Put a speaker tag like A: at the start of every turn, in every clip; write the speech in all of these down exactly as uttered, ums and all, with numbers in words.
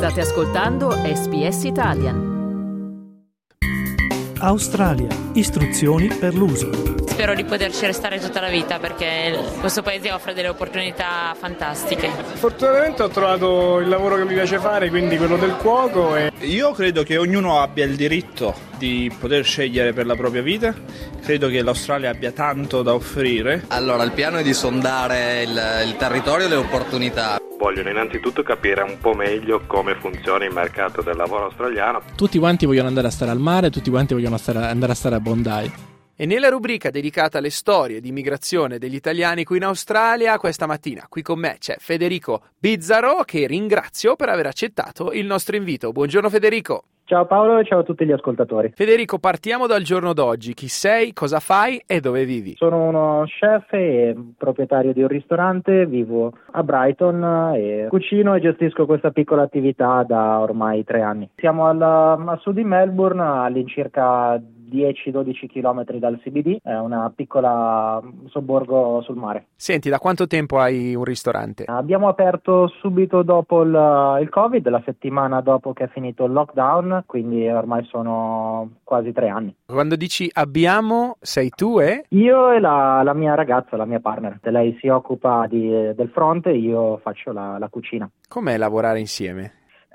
A: State ascoltando S B S Italian.
B: Australia. Istruzioni per l'uso.
C: Spero di poterci restare tutta la vita perché questo paese offre delle opportunità fantastiche.
D: Fortunatamente ho trovato il lavoro che mi piace fare, quindi quello del cuoco. E...
E: Io credo che ognuno abbia il diritto di poter scegliere per la propria vita. Credo che l'Australia abbia tanto da offrire.
F: Allora, il piano è di sondare il, il territorio e le opportunità.
G: Vogliono innanzitutto capire un po' meglio come funziona il mercato del lavoro australiano.
H: Tutti quanti vogliono andare a stare al mare, tutti quanti vogliono stare, andare a stare a Bondi.
I: E nella rubrica dedicata alle storie di immigrazione degli italiani qui in Australia, questa mattina qui con me c'è Federico Bizzaro, che ringrazio per aver accettato il nostro invito. Buongiorno Federico.
J: Ciao Paolo e ciao a tutti gli ascoltatori.
I: Federico, partiamo dal giorno d'oggi. Chi sei, cosa fai e dove vivi?
J: Sono uno chef e proprietario di un ristorante, vivo a Brighton e cucino e gestisco questa piccola attività da ormai tre anni. Siamo al, a sud di Melbourne, all'incirca dieci dodici chilometri dal C B D, è una piccola sobborgo sul mare.
I: Senti, da quanto tempo hai un ristorante?
J: Abbiamo aperto subito dopo il, il Covid, la settimana dopo che è finito il lockdown, quindi ormai sono quasi tre anni.
I: Quando dici abbiamo, sei tu e?
J: Io e la, la mia ragazza, la mia partner. Lei si occupa di, del front e io faccio la, la cucina.
I: Com'è lavorare insieme?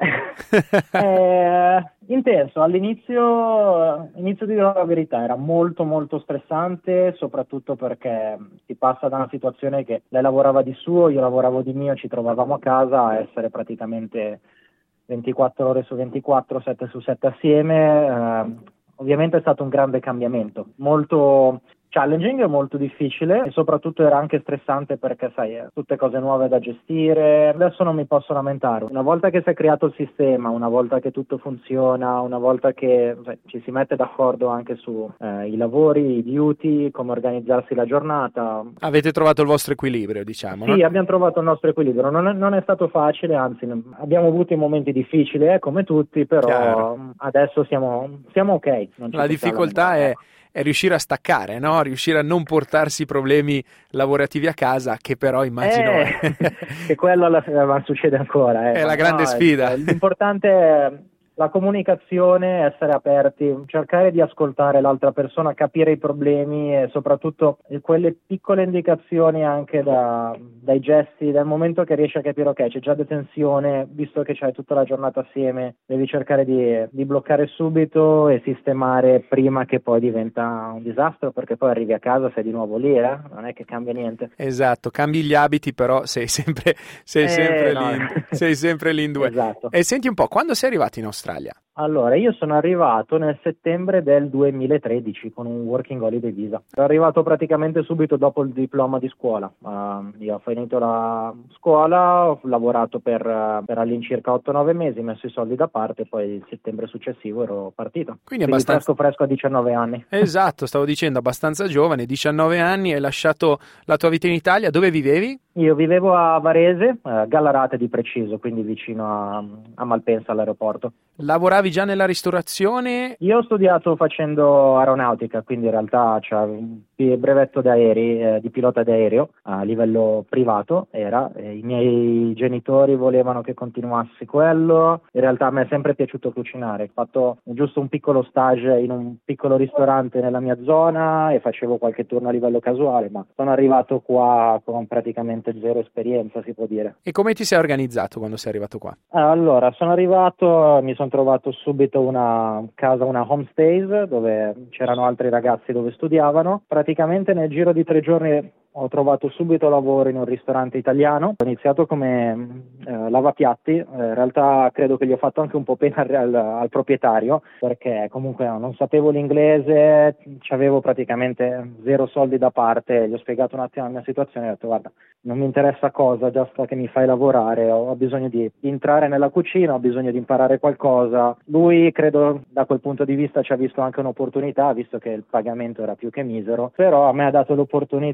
J: È intenso, all'inizio inizio di dire la verità, era molto molto stressante, soprattutto perché si passa da una situazione che lei lavorava di suo, io lavoravo di mio, ci trovavamo a casa a essere praticamente ventiquattro ore su ventiquattro, sette su sette assieme. Eh, ovviamente è stato un grande cambiamento, molto challenging, molto difficile e soprattutto era anche stressante perché sai, tutte cose nuove da gestire. Adesso non mi posso lamentare, una volta che si è creato il sistema, una volta che tutto funziona, una volta che sai, ci si mette d'accordo anche su eh, i lavori, i duty, come organizzarsi la giornata.
I: Avete trovato il vostro equilibrio, diciamo,
J: sì,
I: no?
J: Abbiamo trovato il nostro equilibrio, non è, non è stato facile, anzi abbiamo avuto i momenti difficili eh, come tutti, però Chiaro. adesso siamo, siamo ok. Non ci
I: la difficoltà è è riuscire a staccare, no? Riuscire a non portarsi problemi lavorativi a casa, che però immagino
J: eh, che quello alla fine, ma succede ancora. Eh.
I: È la grande
J: no,
I: sfida.
J: È, l'importante è la comunicazione, essere aperti, cercare di ascoltare l'altra persona, capire i problemi e soprattutto quelle piccole indicazioni anche da, dai gesti, dal momento che riesci a capire ok, c'è già detenzione, visto che c'hai tutta la giornata assieme, devi cercare di, di bloccare subito e sistemare prima che poi diventa un disastro, perché poi arrivi a casa sei di nuovo lì, eh? Non è che cambia niente.
I: Esatto, cambi gli abiti però sei sempre, sei
J: eh,
I: sempre
J: no.
I: lì, sei sempre lì in due.
J: Esatto.
I: E senti un po', quando sei arrivato in Australia?
J: Allora, io sono arrivato nel settembre del duemilatredici con un working holiday visa. Sono arrivato praticamente subito dopo il diploma di scuola. Uh, io ho finito la scuola, ho lavorato per, uh, per all'incirca otto nove mesi, messo i soldi da parte e poi il settembre successivo ero partito.
I: Quindi,
J: Quindi
I: abbastanza
J: fresco fresco a diciannove anni.
I: Esatto, stavo dicendo abbastanza giovane, diciannove anni, hai lasciato la tua vita in Italia. Dove vivevi?
J: Io vivevo a Varese, uh, Gallarate di preciso, quindi vicino a, a Malpensa all'aeroporto.
I: Lavoravi già nella ristorazione?
J: Io ho studiato facendo aeronautica, quindi in realtà c'è un brevetto d'aerei, eh, di pilota d'aereo a livello privato era, eh, i miei genitori volevano che continuassi quello, in realtà a me è sempre piaciuto cucinare, ho fatto giusto un piccolo stage in un piccolo ristorante nella mia zona e facevo qualche turno a livello casuale, ma sono arrivato qua con praticamente zero esperienza, si può dire.
I: E come ti sei organizzato quando sei arrivato qua?
J: Allora, sono arrivato, mi sono trovato subito una casa, una homestays, dove c'erano altri ragazzi dove studiavano. Praticamente nel giro di tre giorni ho trovato subito lavoro in un ristorante italiano. Ho iniziato come eh, lavapiatti, eh, in realtà credo che gli ho fatto anche un po' pena al, al proprietario, perché comunque no, non sapevo l'inglese, avevo praticamente zero soldi da parte, gli ho spiegato un attimo la mia situazione e ho detto guarda, non mi interessa cosa, basta che mi fai lavorare, ho, ho bisogno di, di entrare nella cucina, ho bisogno di imparare qualcosa. Lui credo da quel punto di vista ci ha visto anche un'opportunità, visto che il pagamento era più che misero, però a me ha dato l'opportunità dal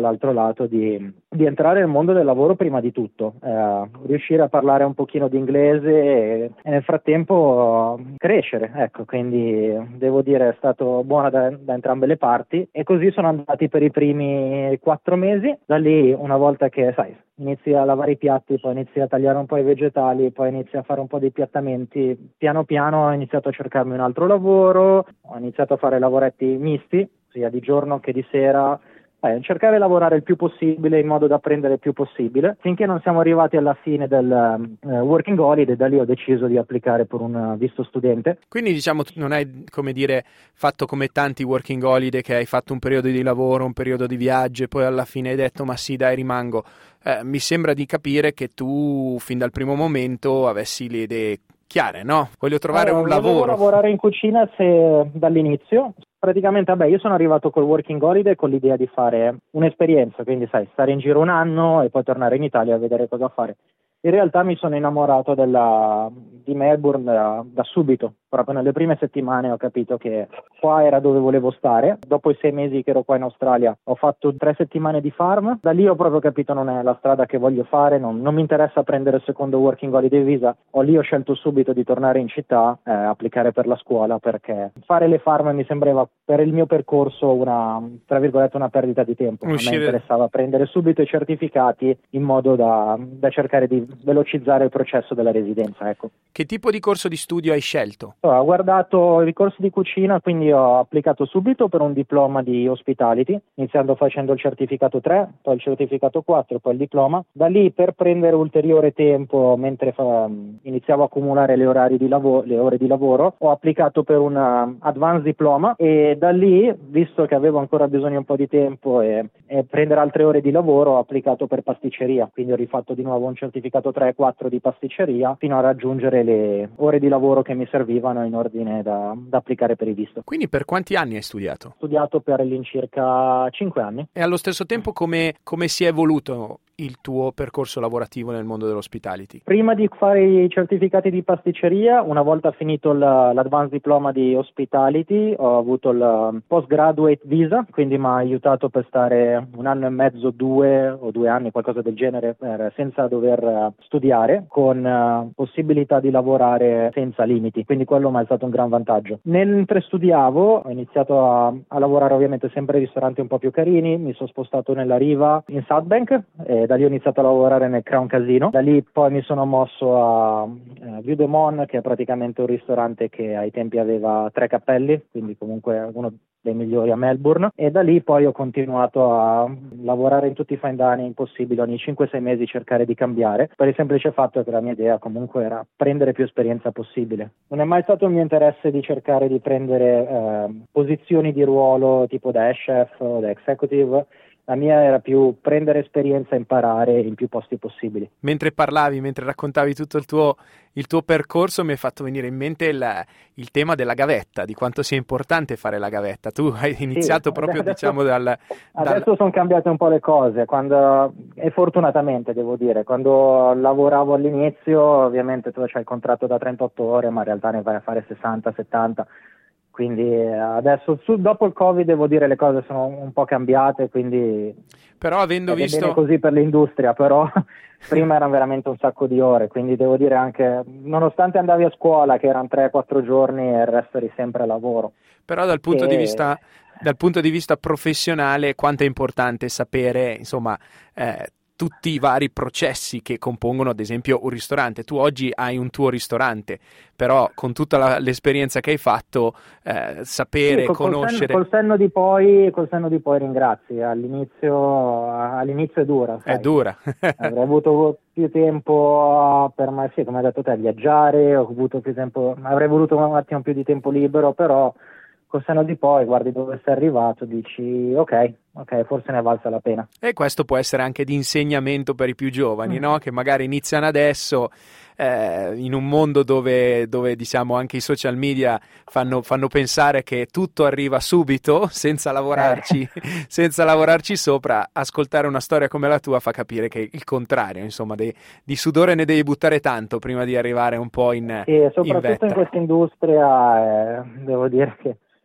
J: dall'altro lato di, di entrare nel mondo del lavoro prima di tutto, eh, riuscire a parlare un pochino di inglese e, e nel frattempo crescere, ecco, quindi devo dire è stato buono da, da entrambe le parti e così sono andati per i primi quattro mesi. Da lì, una volta che sai inizi a lavare i piatti, poi inizi a tagliare un po' i vegetali, poi inizi a fare un po' dei piattamenti, piano piano ho iniziato a cercarmi un altro lavoro, ho iniziato a fare lavoretti misti, sia di giorno che di sera, eh, cercare di lavorare il più possibile in modo da prendere il più possibile, finché non siamo arrivati alla fine del uh, working holiday. Da lì ho deciso di applicare per un uh, visto studente.
I: Quindi diciamo non hai, come dire, fatto come tanti working holiday che hai fatto un periodo di lavoro, un periodo di viaggio e poi alla fine hai detto ma sì dai rimango. Eh, mi sembra di capire che tu fin dal primo momento avessi le idee chiare, no? Voglio trovare
J: allora,
I: un lavoro.
J: Volevo lavorare in cucina se dall'inizio. Praticamente, vabbè, io sono arrivato col working holiday con l'idea di fare un'esperienza, quindi sai, stare in giro un anno e poi tornare in Italia a vedere cosa fare. In realtà mi sono innamorato della, di Melbourne da, da subito, proprio nelle prime settimane ho capito che qua era dove volevo stare. Dopo i sei mesi che ero qua in Australia ho fatto tre settimane di farm, da lì ho proprio capito non è la strada che voglio fare, non, non mi interessa prendere il secondo working holiday visa, ho lì ho scelto subito di tornare in città, eh, applicare per la scuola perché fare le farm mi sembrava per il mio percorso una, tra virgolette, una perdita di tempo.
I: Uscire.
J: A me interessava prendere subito i certificati in modo da, da cercare di velocizzare il processo della residenza, ecco.
I: Che tipo di corso di studio hai scelto?
J: Ho guardato il corso di cucina, quindi ho applicato subito per un diploma di hospitality, iniziando facendo il certificato tre, poi il certificato quattro, poi il diploma. Da lì, per prendere ulteriore tempo, mentre fa, iniziavo a accumulare le, orari di lavoro, le ore di lavoro, ho applicato per un uh, advanced diploma e da lì, visto che avevo ancora bisogno un po' di tempo e, e prendere altre ore di lavoro, ho applicato per pasticceria, quindi ho rifatto di nuovo un certificato tre e quattro di pasticceria fino a raggiungere le ore di lavoro che mi servivano in ordine da, da applicare per il visto.
I: Quindi per quanti anni hai studiato?
J: Ho studiato per all'incirca cinque anni.
I: E allo stesso tempo come, come si è evoluto il tuo percorso lavorativo nel mondo dell'hospitality?
J: Prima di fare i certificati di pasticceria, una volta finito l'advanced diploma di hospitality, ho avuto il postgraduate visa, quindi mi ha aiutato per stare un anno e mezzo, due o due anni, qualcosa del genere, per, senza dover studiare, con uh, possibilità di lavorare senza limiti, quindi quello mi è stato un gran vantaggio. Mentre studiavo ho iniziato a, a lavorare ovviamente sempre in ristoranti un po' più carini, mi sono spostato nella Riva in Southbank e da lì ho iniziato a lavorare nel Crown Casino, da lì poi mi sono mosso a uh, Vue de Mon, che è praticamente un ristorante che ai tempi aveva tre cappelli, quindi comunque uno dei migliori a Melbourne, e da lì poi ho continuato a lavorare in tutti i fine dining possibili, ogni cinque sei mesi cercare di cambiare, per il semplice fatto che la mia idea comunque era prendere più esperienza possibile. Non è mai stato il mio interesse di cercare di prendere eh, posizioni di ruolo tipo da chef o da executive. La mia era più prendere esperienza e imparare in più posti possibili.
I: Mentre parlavi, mentre raccontavi tutto il tuo, il tuo percorso, mi è fatto venire in mente il, il tema della gavetta, di quanto sia importante fare la gavetta. Tu hai iniziato sì, proprio adesso, diciamo dal...
J: Adesso
I: dal...
J: sono cambiate un po' le cose, quando, e fortunatamente devo dire, quando lavoravo all'inizio ovviamente tu c'hai il contratto da trentotto ore, ma in realtà ne vai a fare sessanta settanta. Quindi adesso su, dopo il Covid devo dire le cose sono un po' cambiate, quindi
I: però avendo visto
J: bene così per l'industria, però prima erano veramente un sacco di ore, quindi devo dire anche nonostante andavi a scuola che erano tre quattro giorni e il resto eri sempre a lavoro.
I: Però dal punto
J: e...
I: di vista dal punto di vista professionale quanto è importante sapere, insomma, eh, tutti i vari processi che compongono ad esempio un ristorante. Tu oggi hai un tuo ristorante, però con tutta la, l'esperienza che hai fatto, eh, sapere,
J: sì, col,
I: conoscere...
J: Col senno, col senno di poi, col senno di poi ringrazi, all'inizio, all'inizio è dura. Sai.
I: È dura.
J: Avrei avuto più tempo per me, sì, come hai detto te, viaggiare, ho avuto più tempo, avrei voluto un attimo più di tempo libero, però col senno di poi guardi dove sei arrivato, dici ok, ok, forse ne è valsa la pena.
I: E questo può essere anche di insegnamento per i più giovani, mm. no? Che magari iniziano adesso eh, in un mondo dove, dove diciamo anche i social media fanno, fanno pensare che tutto arriva subito senza lavorarci, eh. senza lavorarci sopra. Ascoltare una storia come la tua fa capire che il contrario, insomma, de, di sudore ne devi buttare tanto prima di arrivare un po' in
J: sì, soprattutto
I: in, vetta.
J: in questa industria, eh, devo dire che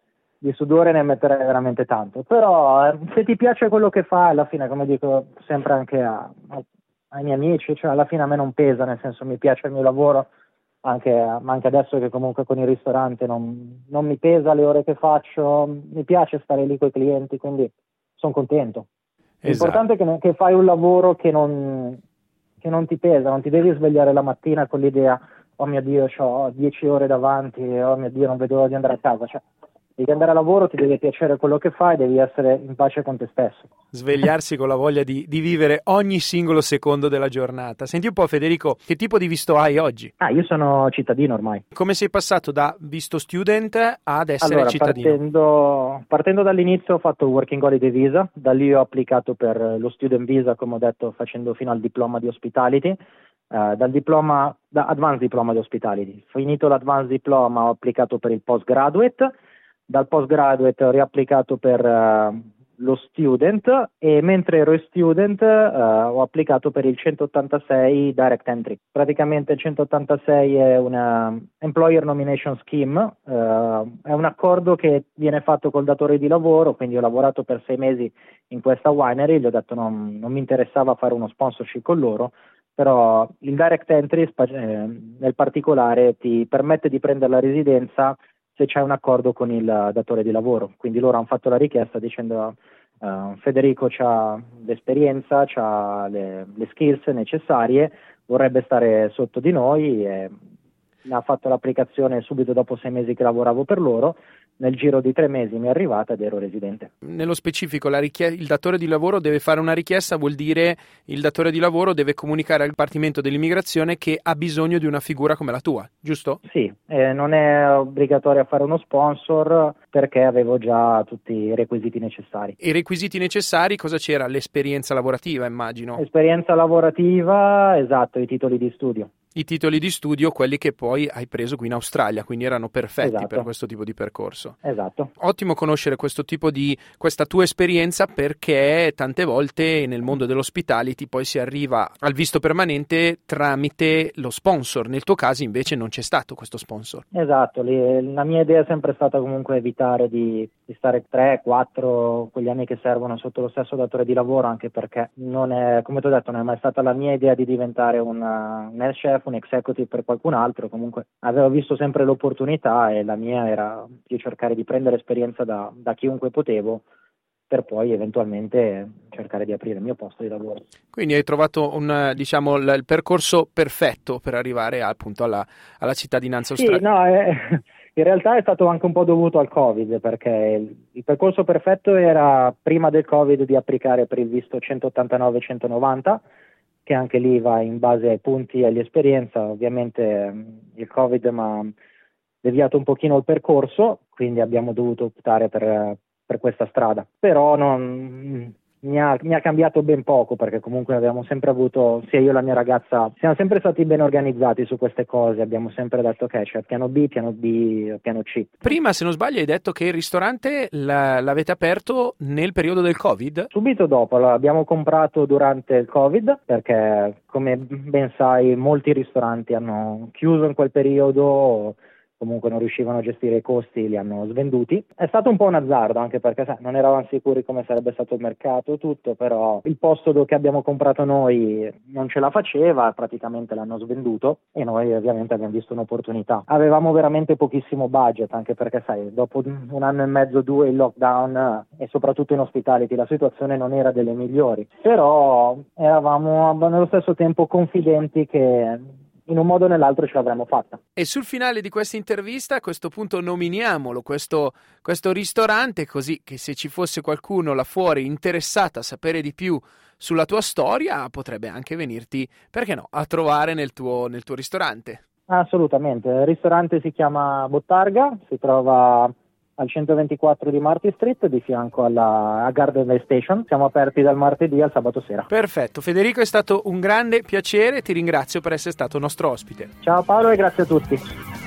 J: di sudore ne metterei veramente tanto, però eh, se ti piace quello che fai, alla fine, come dico sempre anche a, a, ai miei amici, cioè alla fine a me non pesa, nel senso mi piace il mio lavoro, anche, ma anche adesso che comunque con il ristorante non, non mi pesa le ore che faccio, mi piace stare lì con i clienti, quindi sono contento.
I: Esatto.
J: L'importante è che, che fai un lavoro che non, che non ti pesa, non ti devi svegliare la mattina con l'idea oh mio Dio, ho dieci ore davanti, oh mio Dio, non vedo l'ora di andare a casa, cioè devi andare a lavoro, ti deve piacere quello che fai, devi essere in pace con te stesso.
I: Svegliarsi con la voglia di, di vivere ogni singolo secondo della giornata. Senti un po', Federico, che tipo di visto hai oggi?
J: Ah, io sono cittadino ormai.
I: Come sei passato da visto student ad essere
J: allora,
I: cittadino?
J: Partendo, partendo dall'inizio ho fatto Working Holiday Visa, da lì ho applicato per lo Student Visa, come ho detto, facendo fino al diploma di Hospitality. Uh, dal diploma, da Advanced Diploma di Hospitality. Finito l'Advanced Diploma ho applicato per il Postgraduate, dal Postgraduate ho riapplicato per uh, lo Student e mentre ero student uh, ho applicato per il centottantasei Direct Entry. Praticamente il centottantasei è una Employer Nomination Scheme, uh, è un accordo che viene fatto col datore di lavoro, quindi ho lavorato per sei mesi in questa winery, gli ho detto non, non mi interessava fare uno sponsorship con loro, però il direct entry eh, nel particolare ti permette di prendere la residenza se c'è un accordo con il datore di lavoro, quindi loro hanno fatto la richiesta dicendo uh, Federico c'ha l'esperienza, c'ha le, le skills necessarie, vorrebbe stare sotto di noi e ha fatto l'applicazione subito dopo sei mesi che lavoravo per loro. Nel giro di tre mesi mi è arrivata ed ero residente.
I: Nello specifico, la richie- il datore di lavoro deve fare una richiesta, vuol dire il datore di lavoro deve comunicare al Dipartimento dell'Immigrazione che ha bisogno di una figura come la tua, giusto?
J: Sì, eh, non è obbligatorio fare uno sponsor perché avevo già tutti i requisiti necessari.
I: I requisiti necessari cosa c'era? L'esperienza lavorativa, immagino.
J: Esperienza lavorativa, esatto, i titoli di studio.
I: I titoli di studio, quelli che poi hai preso qui in Australia, quindi erano perfetti
J: esatto.
I: per questo tipo di percorso.
J: Esatto.
I: Ottimo conoscere questo tipo di, questa tua esperienza, perché tante volte nel mondo dell'hospitality poi si arriva al visto permanente tramite lo sponsor. Nel tuo caso invece non c'è stato questo sponsor.
J: Esatto, la mia idea è sempre stata comunque evitare di, di stare tre, quattro, quegli anni che servono sotto lo stesso datore di lavoro, anche perché non è, come ti ho detto, non è mai stata la mia idea di diventare una, un head chef, un executive per qualcun altro. Comunque avevo visto sempre l'opportunità e la mia era di cercare di prendere esperienza da, da chiunque potevo per poi eventualmente cercare di aprire il mio posto di lavoro.
I: Quindi hai trovato un, diciamo, il, il percorso perfetto per arrivare appunto alla, alla cittadinanza australiana.
J: Sì, no, eh, in realtà è stato anche un po' dovuto al Covid, perché il, il percorso perfetto era prima del Covid di applicare per il visto centottantanove centonovanta, che anche lì va in base ai punti e all'esperienza. Ovviamente il Covid mi ha deviato un pochino il percorso, quindi abbiamo dovuto optare per, per questa strada. Però non, mi, ha, mi ha cambiato ben poco, perché comunque abbiamo sempre avuto, sia io e la mia ragazza, siamo sempre stati ben organizzati su queste cose, abbiamo sempre detto ok, c'è piano B, piano B, piano C.
I: Prima, se non sbaglio, hai detto che il ristorante l- l'avete aperto nel periodo del Covid?
J: Subito dopo, l'abbiamo comprato durante il Covid, perché come ben sai molti ristoranti hanno chiuso in quel periodo, comunque non riuscivano a gestire i costi, li hanno svenduti. È stato un po' un azzardo, anche perché sai, non eravamo sicuri come sarebbe stato il mercato e tutto, però il posto dove abbiamo comprato noi non ce la faceva, praticamente l'hanno svenduto e noi ovviamente abbiamo visto un'opportunità. Avevamo veramente pochissimo budget, anche perché sai, dopo un anno e mezzo, due, il lockdown e soprattutto in hospitality la situazione non era delle migliori, però eravamo nello stesso tempo confidenti che in un modo o nell'altro ce l'avremmo fatta.
I: E sul finale di questa intervista, a questo punto nominiamolo, questo, questo ristorante, così che se ci fosse qualcuno là fuori interessato a sapere di più sulla tua storia, potrebbe anche venirti, perché no, a trovare nel tuo, nel tuo ristorante.
J: Assolutamente, il ristorante si chiama Bottarga, si trova al centoventiquattro di Martin Street, di fianco alla a Garden Station. Siamo aperti dal martedì al sabato sera.
I: Perfetto, Federico, è stato un grande piacere, ti ringrazio per essere stato nostro ospite.
J: Ciao Paolo e grazie a tutti.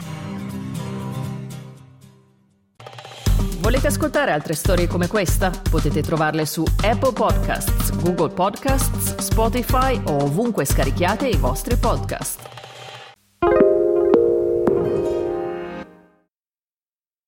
A: Volete ascoltare altre storie come questa? Potete trovarle su Apple Podcasts, Google Podcasts, Spotify o ovunque scarichiate i vostri podcast.